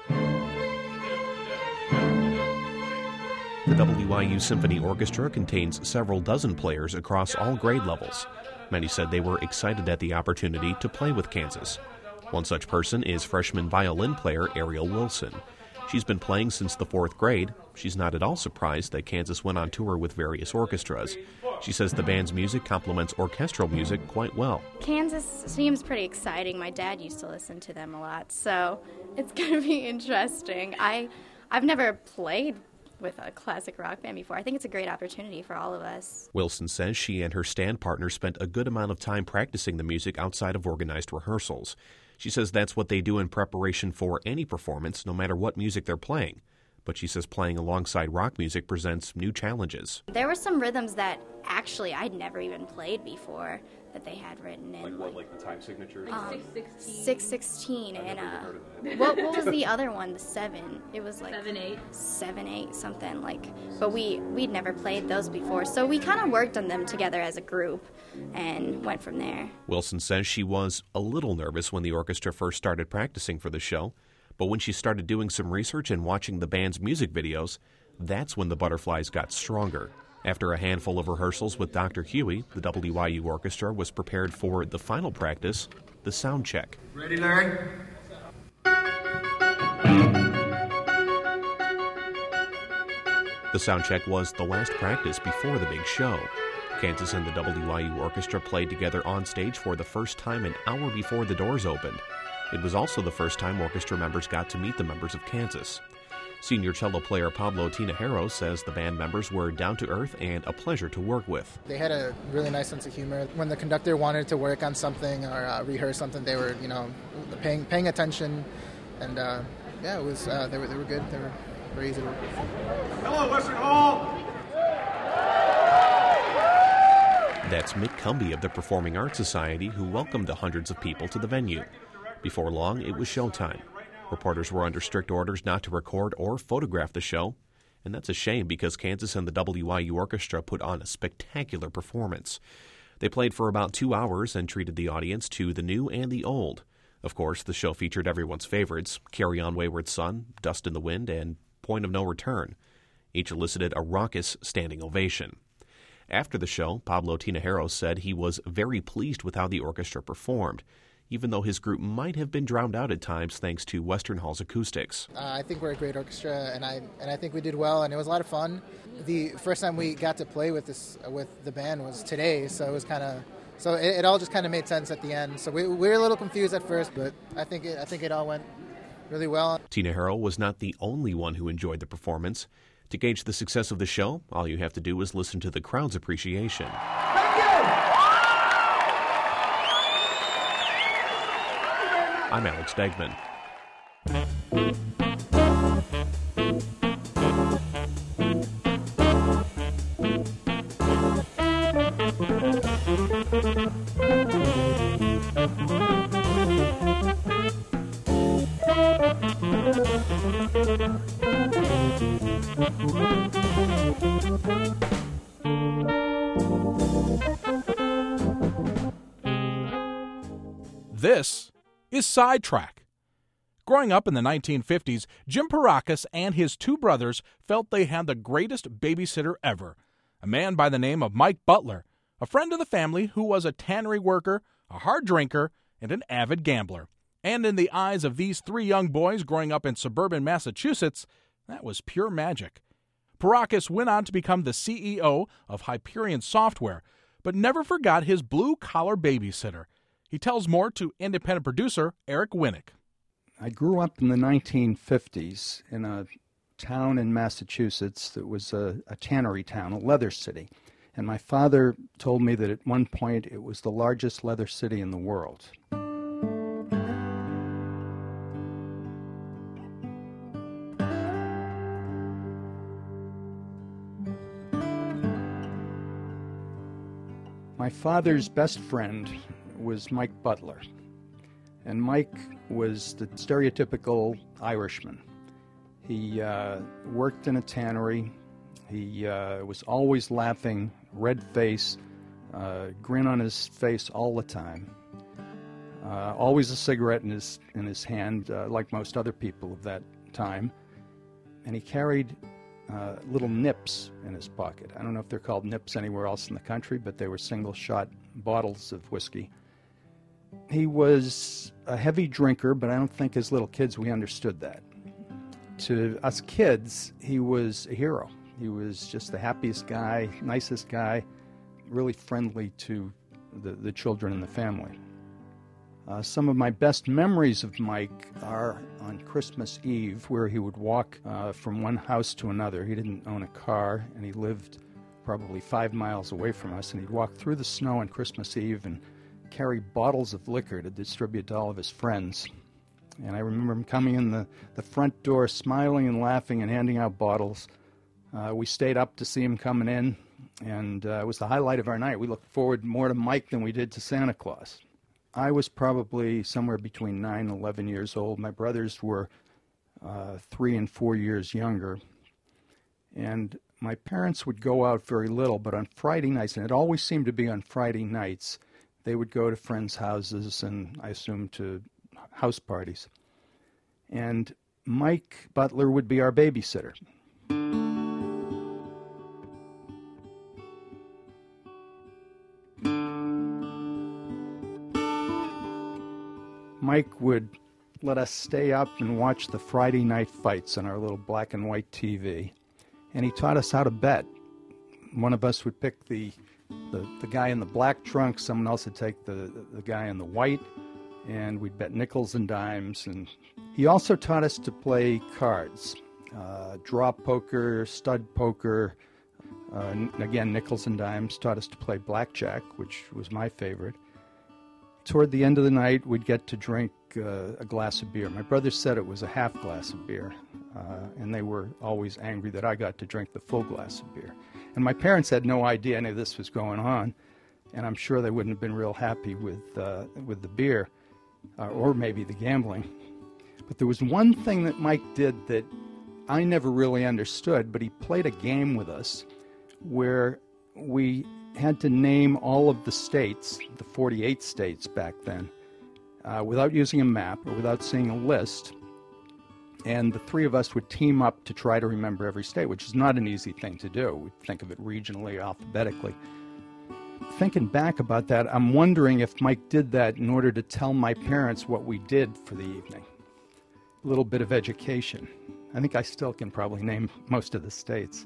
The W I U Symphony Orchestra contains several dozen players across all grade levels. Many said they were excited at the opportunity to play with Kansas. One such person is freshman violin player Ariel Wilson. She's been playing since the fourth grade. She's not at all surprised that Kansas went on tour with various orchestras. She says the band's music complements orchestral music quite well. Kansas seems pretty exciting. My dad used to listen to them a lot, so it's going to be interesting. I, I've never played with a classic rock band before. I think it's a great opportunity for all of us. Wilson says she and her stand partner spent a good amount of time practicing the music outside of organized rehearsals. She says that's what they do in preparation for any performance, no matter what music they're playing. But she says playing alongside rock music presents new challenges. There were some rhythms that actually I'd never even played before that they had written in. Like what, like the time signatures? Um, six sixteen and uh, what what was the other one? The seven. It was like seven eight. Seven eight something like. But we we'd never played those before, so we kind of worked on them together as a group, and went from there. Wilson says she was a little nervous when the orchestra first started practicing for the show, but when she started doing some research and watching the band's music videos, that's when the butterflies got stronger. After a handful of rehearsals with Doctor Huey, the W I U Orchestra was prepared for the final practice, the sound check. Ready, Larry? The sound check was the last practice before the big show. Kansas and the W I U Orchestra played together on stage for the first time an hour before the doors opened. It was also the first time orchestra members got to meet the members of Kansas. Senior cello player Pablo Tinajero says the band members were down-to-earth and a pleasure to work with. They had a really nice sense of humor. When the conductor wanted to work on something or uh, rehearse something, they were, you know, paying paying attention, and uh, yeah, it was uh, they were they were good. They were very easy to work with. Hello, Western Hall. That's Mick Cumby of the Performing Arts Society, who welcomed the hundreds of people to the venue. Before long, it was showtime. Reporters were under strict orders not to record or photograph the show, and that's a shame because Kansas and the W I U Orchestra put on a spectacular performance. They played for about two hours and treated the audience to the new and the old. Of course, the show featured everyone's favorites, Carry On Wayward Son, Dust in the Wind, and Point of No Return. Each elicited a raucous standing ovation. After the show, Pablo Tinajero said he was very pleased with how the orchestra performed, even though his group might have been drowned out at times thanks to Western Hall's acoustics. Uh, I think we're a great orchestra, and I and I think we did well, and it was a lot of fun. The first time we got to play with this with the band was today, so it was kind of so it, it all just kind of made sense at the end. So we, we were a little confused at first, but I think it, I think it all went really well. Tinajero was not the only one who enjoyed the performance. To gauge the success of the show, all you have to do is listen to the crowd's appreciation. I'm Alex Degman. This is Sidetrack. Growing up in the nineteen fifties, Jim Parakis and his two brothers felt they had the greatest babysitter ever, a man by the name of Mike Butler, a friend of the family who was a tannery worker, a hard drinker, and an avid gambler. And in the eyes of these three young boys growing up in suburban Massachusetts, that was pure magic. Parakis went on to become the C E O of Hyperion Software, but never forgot his blue-collar babysitter. He tells more to independent producer Eric Winnick. I grew up in the nineteen fifties in a town in Massachusetts that was a, a tannery town, a leather city. And my father told me that at one point it was the largest leather city in the world. My father's best friend was Mike Butler. And Mike was the stereotypical Irishman. He uh, worked in a tannery. He uh, was always laughing, red face, uh, grin on his face all the time. Uh, always a cigarette in his in his hand, uh, like most other people of that time. And he carried uh, little nips in his pocket. I don't know if they're called nips anywhere else in the country, but they were single-shot bottles of whiskey. He was a heavy drinker, but I don't think as little kids we understood that. To us kids, he was a hero. He was just the happiest guy, nicest guy, really friendly to the, the children in the family. Uh, some of my best memories of Mike are on Christmas Eve, where he would walk uh, from one house to another. He didn't own a car, and he lived probably five miles away from us, and he'd walk through the snow on Christmas Eve and carry bottles of liquor to distribute to all of his friends. And I remember him coming in the, the front door, smiling and laughing and handing out bottles. Uh, we stayed up to see him coming in, and uh, it was the highlight of our night. We looked forward more to Mike than we did to Santa Claus. I was probably somewhere between nine and eleven years old. My brothers were uh, three and four years younger. And my parents would go out very little, but on Friday nights, and it always seemed to be on Friday nights, they would go to friends' houses and, I assume, to house parties. And Mike Butler would be our babysitter. Mike would let us stay up and watch the Friday night fights on our little black and white T V. And he taught us how to bet. One of us would pick the, the, the guy in the black trunk, someone else would take the, the guy in the white, and we'd bet nickels and dimes. And he also taught us to play cards, uh, draw poker, stud poker, uh, again, nickels and dimes. Taught us to play blackjack, which was my favorite. Toward the end of the night, we'd get to drink uh, a glass of beer. My brother said it was a half glass of beer, uh, and they were always angry that I got to drink the full glass of beer. And my parents had no idea any of this was going on, and I'm sure they wouldn't have been real happy with, uh, with the beer, uh, or maybe the gambling. But there was one thing that Mike did that I never really understood, but he played a game with us where we had to name all of the states, the forty-eight states back then, uh, without using a map or without seeing a list. And the three of us would team up to try to remember every state, which is not an easy thing to do. We think of it regionally, alphabetically. Thinking back about that, I'm wondering if Mike did that in order to tell my parents what we did for the evening. A little bit of education. I think I still can probably name most of the states.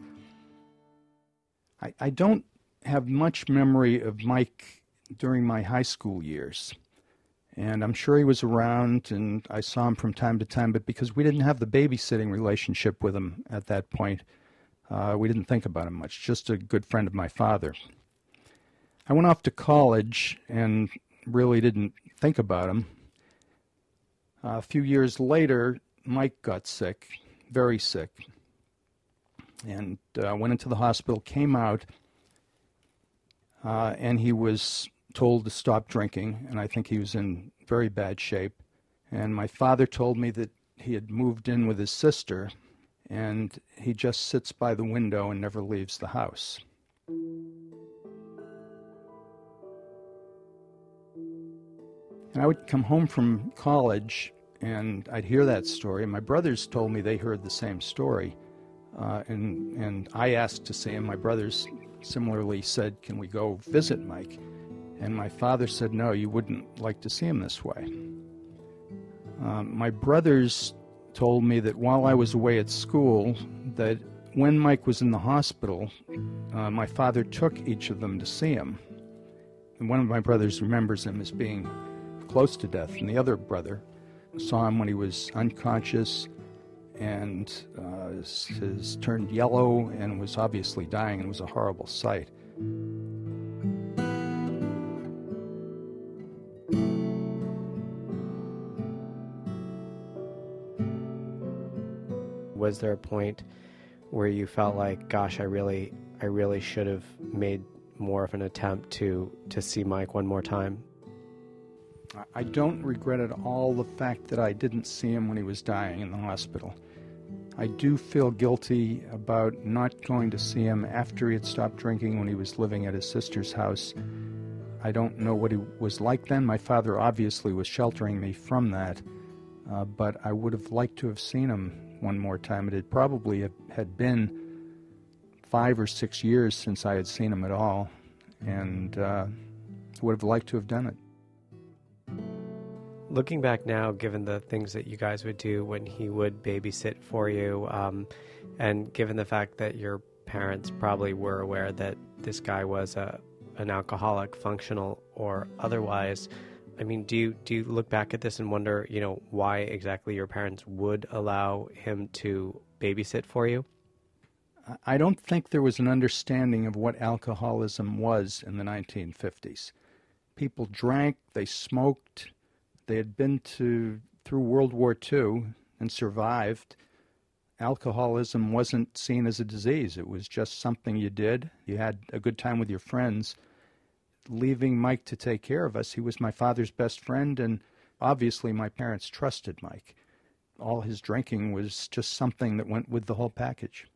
I, I don't have much memory of Mike during my high school years. And I'm sure he was around, and I saw him from time to time, but because we didn't have the babysitting relationship with him at that point, uh, we didn't think about him much, just a good friend of my father. I went off to college and really didn't think about him. Uh, a few years later, Mike got sick, very sick, and uh, went into the hospital, came out, Uh, and he was told to stop drinking, and I think he was in very bad shape. And my father told me that he had moved in with his sister, and he just sits by the window and never leaves the house. And I would come home from college, and I'd hear that story. My brothers told me they heard the same story, uh, and, and I asked to see him. My brothers similarly said, "Can we go visit Mike?" And my father said, "No, you wouldn't like to see him this way." Um, my brothers told me that while I was away at school, that when Mike was in the hospital, uh, my father took each of them to see him. And one of my brothers remembers him as being close to death, and the other brother saw him when he was unconscious and uh, his, his turned yellow and was obviously dying, and it was a horrible sight. Was there a point where you felt like, gosh, I really, I really should have made more of an attempt to, to see Mike one more time? I don't regret at all the fact that I didn't see him when he was dying in the hospital. I do feel guilty about not going to see him after he had stopped drinking when he was living at his sister's house. I don't know what he was like then. My father obviously was sheltering me from that, uh, but I would have liked to have seen him one more time. It had probably have, had been five or six years since I had seen him at all, and uh, would have liked to have done it. Looking back now, given the things that you guys would do when he would babysit for you, um, and given the fact that your parents probably were aware that this guy was a, an alcoholic, functional or otherwise, I mean, do you do you look back at this and wonder, you know, why exactly your parents would allow him to babysit for you? I don't think there was an understanding of what alcoholism was in the nineteen fifties. people drank, they smoked, they had been to through World War Two and survived. Alcoholism wasn't seen as a disease. It was just something you did. You had a good time with your friends. Leaving Mike to take care of us, he was my father's best friend, and obviously my parents trusted Mike. All his drinking was just something that went with the whole package.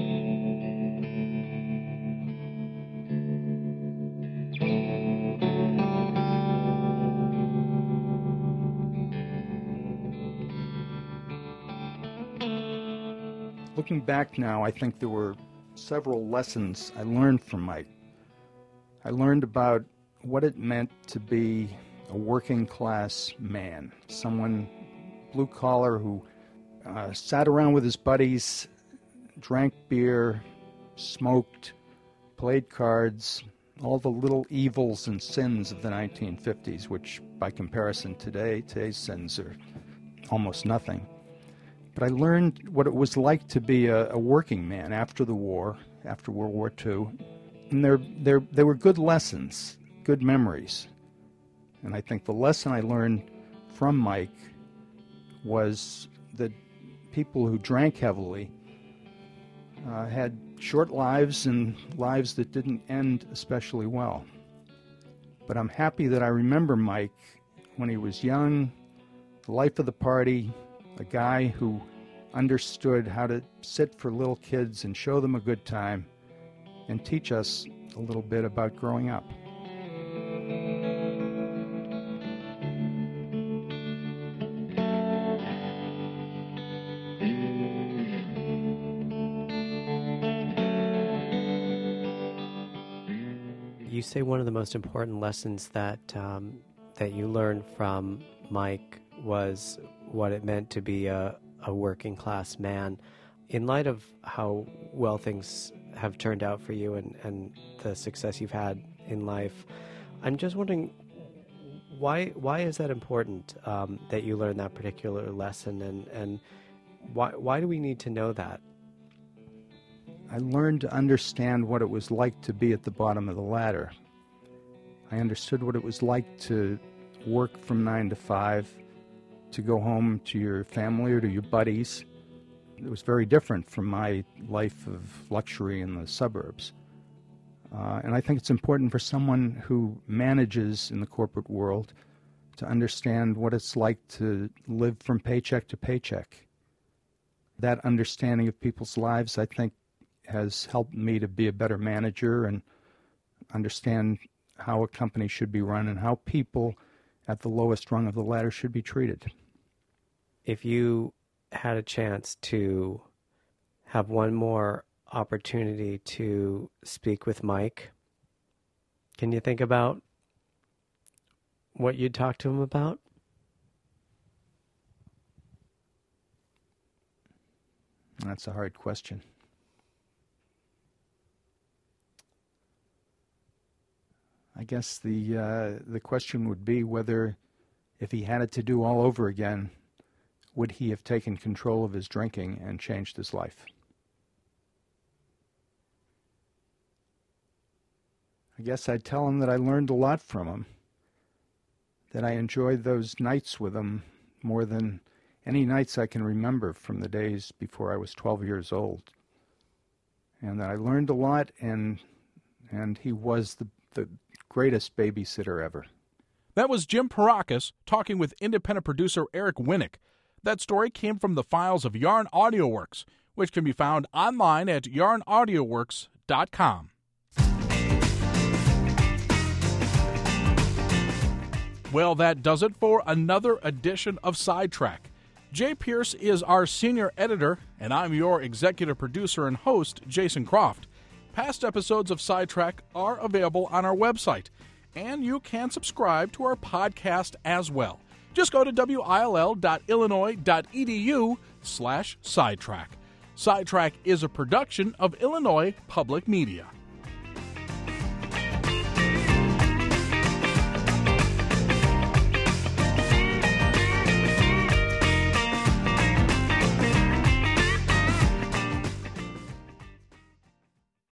Looking back now, I think there were several lessons I learned from Mike. I learned about what it meant to be a working class man, someone blue collar who uh, sat around with his buddies, drank beer, smoked, played cards, all the little evils and sins of the nineteen fifties, which by comparison today, today's sins are almost nothing. But I learned what it was like to be a, a working man after the war, after World War Two. And there, there, there were good lessons, good memories. And I think the lesson I learned from Mike was that people who drank heavily uh, had short lives and lives that didn't end especially well. But I'm happy that I remember Mike when he was young, the life of the party, a guy who understood how to sit for little kids and show them a good time and teach us a little bit about growing up. You say one of the most important lessons that um, that you learned from Mike was what it meant to be a, a working class man. In light of how well things have turned out for you and, and the success you've had in life, I'm just wondering, why why is that important um, that you learn that particular lesson, and, and why why do we need to know that? I learned to understand what it was like to be at the bottom of the ladder. I understood what it was like to work from nine to five, to go home to your family or to your buddies. It was very different from my life of luxury in the suburbs. Uh, and I think it's important for someone who manages in the corporate world to understand what it's like to live from paycheck to paycheck. That understanding of people's lives, I think, has helped me to be a better manager and understand how a company should be run and how people at the lowest rung of the ladder should be treated. If you had a chance to have one more opportunity to speak with Mike, can you think about what you'd talk to him about? That's a hard question. I guess the uh, the question would be whether, if he had it to do all over again, would he have taken control of his drinking and changed his life? I guess I'd tell him that I learned a lot from him, that I enjoyed those nights with him more than any nights I can remember from the days before I was twelve years old, and that I learned a lot, and and he was the the greatest babysitter ever. That was Jim Parakis talking with independent producer Eric Winnick. That story came from the files of Yarn Audio Works, which can be found online at yarn audio works dot com. Well, that does it for another edition of Sidetrack. Jay Pierce is our senior editor, and I'm your executive producer and host, Jason Croft. Past episodes of Sidetrack are available on our website, and you can subscribe to our podcast as well. Just go to will.illinois.edu slash sidetrack. Sidetrack is a production of Illinois Public Media.